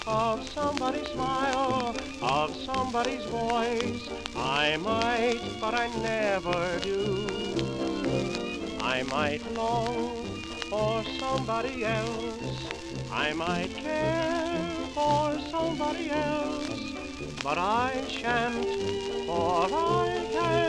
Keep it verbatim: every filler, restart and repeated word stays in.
of somebody's smile, of somebody's voice. I might, but I never do. I might long for somebody else. I might care for somebody else. But I shan't, for I can't